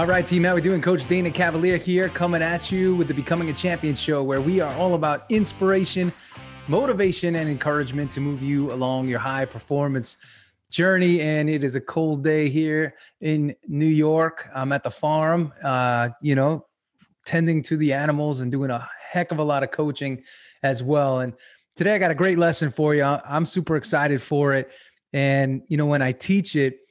right, team. How we doing? Coach Dana Cavalier here, coming at you with the Becoming a Champion show, where we are all about inspiration, motivation, and encouragement to move you along your high performance journey. And it is a cold day here in New York. I'm at the farm, tending to the animals and doing a heck of a lot of coaching as well. And today I got a great lesson for you. I'm super excited for it. And, when I teach it,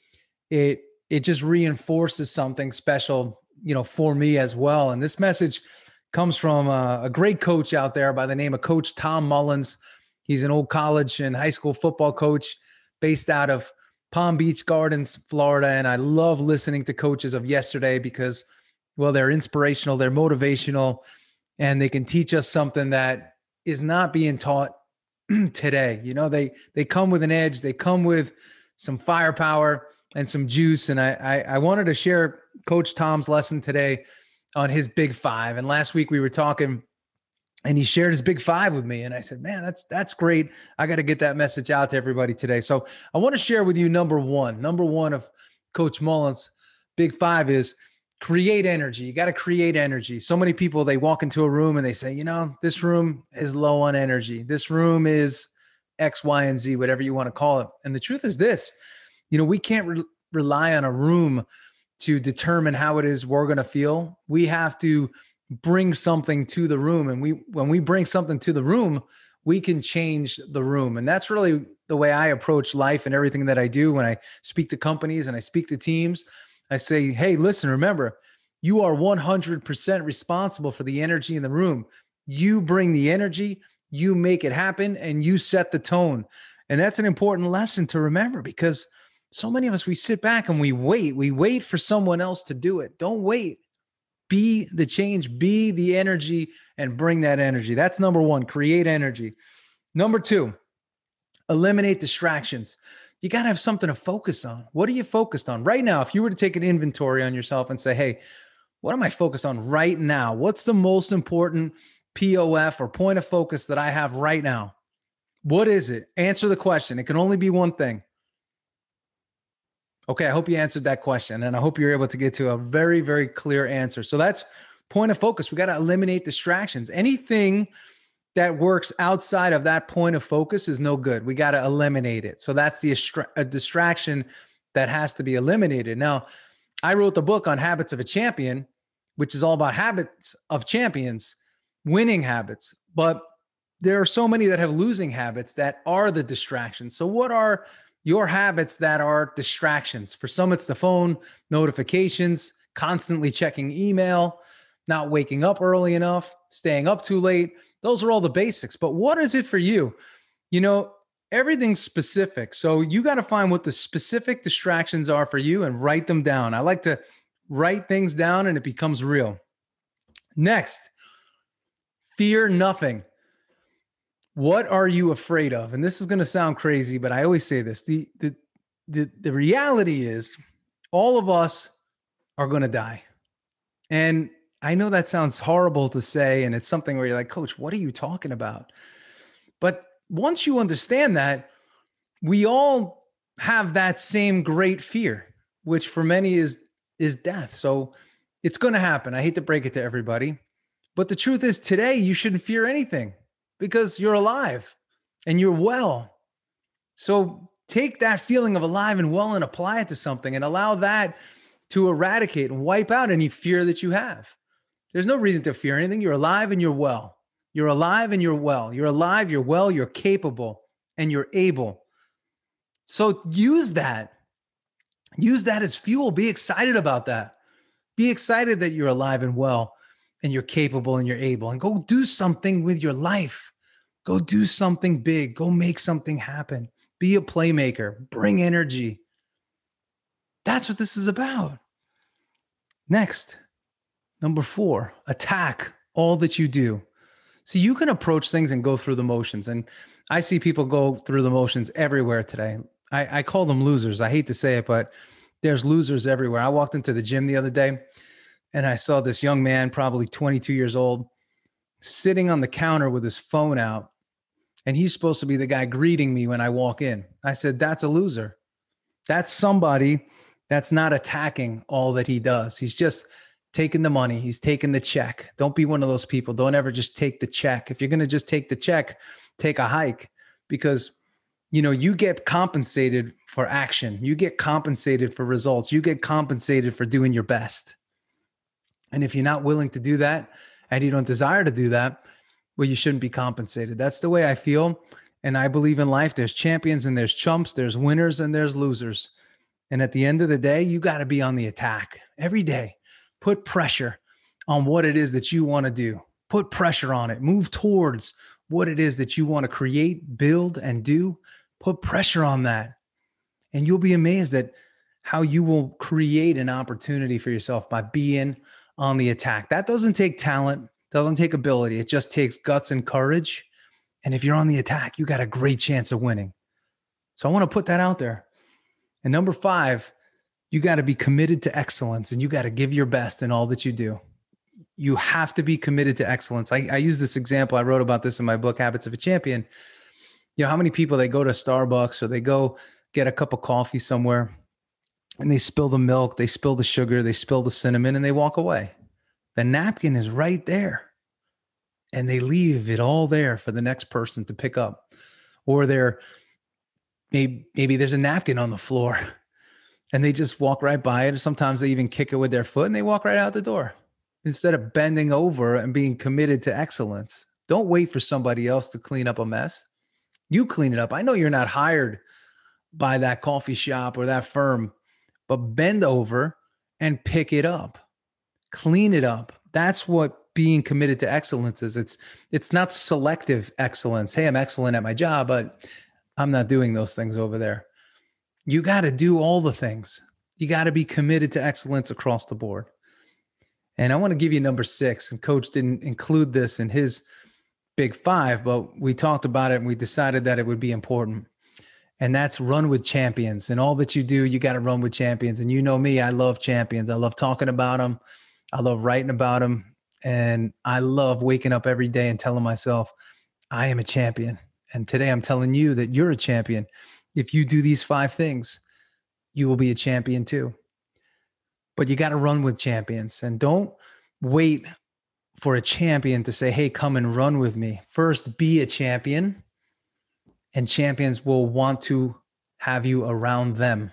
it just reinforces something special, for me as well. And this message comes from a great coach out there by the name of Coach Tom Mullins. He's an old college and high school football coach based out of Palm Beach Gardens, Florida. And I love listening to coaches of yesterday because, well, they're inspirational, they're motivational, and they can teach us something that is not being taught today. They come with an edge, they come with some firepower and some juice. And I wanted to share Coach Tom's lesson today on his Big Five. And last week we were talking and he shared his Big Five with me. And I said, man, that's great. I got to get that message out to everybody today. So I want to share with you number one of Coach Mullins' Big Five is create energy. You got to create energy. So many people, they walk into a room and they say, this room is low on energy. This room is X, Y, and Z, whatever you want to call it. And the truth is this, we can't rely on a room to determine how it is we're going to feel. We have to bring something to the room. And when we bring something to the room, we can change the room. And that's really the way I approach life and everything that I do when I speak to companies and I speak to teams. I say, hey, listen, remember, you are 100% responsible for the energy in the room. You bring the energy, you make it happen, and you set the tone. And that's an important lesson to remember because so many of us, we sit back and we wait for someone else to do it. Don't wait. Be the change, be the energy, and bring that energy. That's number one, create energy. Number two, eliminate distractions. You got to have something to focus on. What are you focused on right now? If you were to take an inventory on yourself and say, hey, what am I focused on right now? What's the most important POF or point of focus that I have right now? What is it? Answer the question. It can only be one thing. Okay, I hope you answered that question, and I hope you're able to get to a very, very clear answer. So that's point of focus. We got to eliminate distractions. Anything that works outside of that point of focus is no good. We got to eliminate it. So that's a distraction that has to be eliminated. Now, I wrote the book on Habits of a Champion, which is all about habits of champions, winning habits. But there are so many that have losing habits that are the distractions. So what are your habits that are distractions? For some, it's the phone, notifications, constantly checking email, not waking up early enough, staying up too late. Those are all the basics. But what is it for you? Everything's specific. So you got to find what the specific distractions are for you and write them down. I like to write things down and it becomes real. Next, fear nothing. What are you afraid of? And this is going to sound crazy, but I always say this. The reality is all of us are going to die. And I know that sounds horrible to say, and it's something where you're like, Coach, what are you talking about? But once you understand that, we all have that same great fear, which for many is death. So it's going to happen. I hate to break it to everybody, but the truth is today, you shouldn't fear anything because you're alive and you're well. So take that feeling of alive and well and apply it to something and allow that to eradicate and wipe out any fear that you have. There's no reason to fear anything. You're alive and you're well. You're alive and you're well. You're alive, you're well, you're capable, and you're able. So use that. Use that as fuel. Be excited about that. Be excited that you're alive and well, and you're capable and you're able. And go do something with your life. Go do something big. Go make something happen. Be a playmaker. Bring energy. That's what this is about. Next, number 4, attack all that you do. So you can approach things and go through the motions. And I see people go through the motions everywhere today. I call them losers. I hate to say it, but there's losers everywhere. I walked into the gym the other day and I saw this young man, probably 22 years old, sitting on the counter with his phone out. And he's supposed to be the guy greeting me when I walk in. I said, that's a loser. That's somebody That's not attacking all that he does. He's just taking the money. He's taking the check. Don't be one of those people. Don't ever just take the check. If you're going to just take the check, take a hike, because you get compensated for action. You get compensated for results. You get compensated for doing your best. And if you're not willing to do that and you don't desire to do that, well, you shouldn't be compensated. That's the way I feel. And I believe in life, there's champions and there's chumps, there's winners and there's losers. And at the end of the day, you got to be on the attack every day. Put pressure on what it is that you want to do. Put pressure on it. Move towards what it is that you want to create, build, and do. Put pressure on that. And you'll be amazed at how you will create an opportunity for yourself by being on the attack. That doesn't take talent, doesn't take ability. It just takes guts and courage. And if you're on the attack, you got a great chance of winning. So I want to put that out there. And number 5, you got to be committed to excellence, and you got to give your best in all that you do. You have to be committed to excellence. I use this example. I wrote about this in my book, Habits of a Champion. How many people, they go to Starbucks or they go get a cup of coffee somewhere and they spill the milk, they spill the sugar, they spill the cinnamon, and they walk away. The napkin is right there. And they leave it all there for the next person to pick up. Or maybe there's a napkin on the floor and they just walk right by it. Or sometimes they even kick it with their foot and they walk right out the door instead of bending over and being committed to excellence. Don't wait for somebody else to clean up a mess. You clean it up. I know you're not hired by that coffee shop or that firm, but bend over and pick it up. Clean it up. That's what being committed to excellence is. It's not selective excellence. Hey, I'm excellent at my job, but I'm not doing those things over there. You got to do all the things. You got to be committed to excellence across the board. And I want to give you number 6, and Coach didn't include this in his big 5, but we talked about it and we decided that it would be important. And that's run with champions. And all that you do, you got to run with champions. And you know me, I love champions. I love talking about them. I love writing about them. And I love waking up every day and telling myself, I am a champion. And today I'm telling you that you're a champion. If you do these 5 things, you will be a champion too. But you got to run with champions, and don't wait for a champion to say, hey, come and run with me. First, be a champion, and champions will want to have you around them.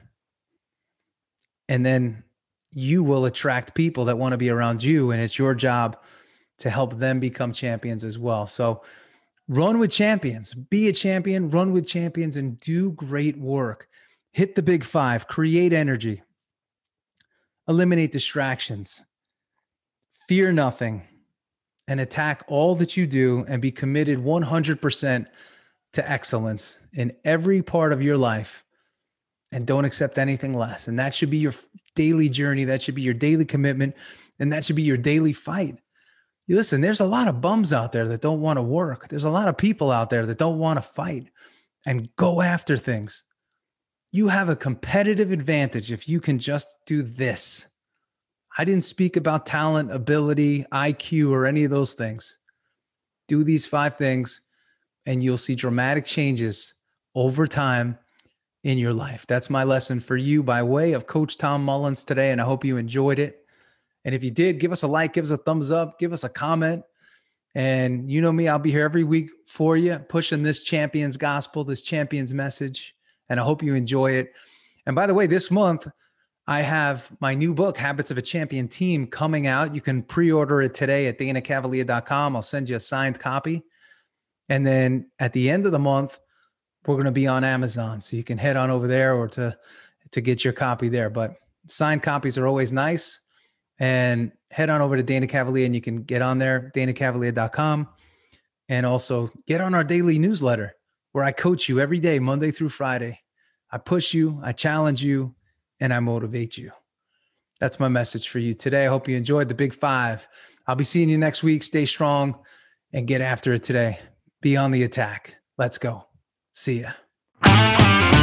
And then you will attract people that want to be around you, and it's your job to help them become champions as well. So run with champions, be a champion, run with champions, and do great work. Hit the big 5, create energy, eliminate distractions, fear nothing, and attack all that you do, and be committed 100% to excellence in every part of your life. And don't accept anything less. And that should be your daily journey. That should be your daily commitment. And that should be your daily fight. Listen, there's a lot of bums out there that don't want to work. There's a lot of people out there that don't want to fight and go after things. You have a competitive advantage if you can just do this. I didn't speak about talent, ability, IQ, or any of those things. Do these 5 things and you'll see dramatic changes over time in your life. That's my lesson for you by way of Coach Tom Mullins today, and I hope you enjoyed it. And if you did, give us a like, give us a thumbs up, give us a comment. And you know me, I'll be here every week for you, pushing this champion's gospel, this champion's message. And I hope you enjoy it. And by the way, this month, I have my new book, Habits of a Champion Team, coming out. You can pre-order it today at danacavalier.com. I'll send you a signed copy. And then at the end of the month, we're going to be on Amazon. So you can head on over there or to get your copy there. But signed copies are always nice. And head on over to Dana Cavalier and you can get on there, danacavalier.com. And also get on our daily newsletter where I coach you every day, Monday through Friday. I push you, I challenge you, and I motivate you. That's my message for you today. I hope you enjoyed the big 5. I'll be seeing you next week. Stay strong and get after it today. Be on the attack. Let's go. See ya.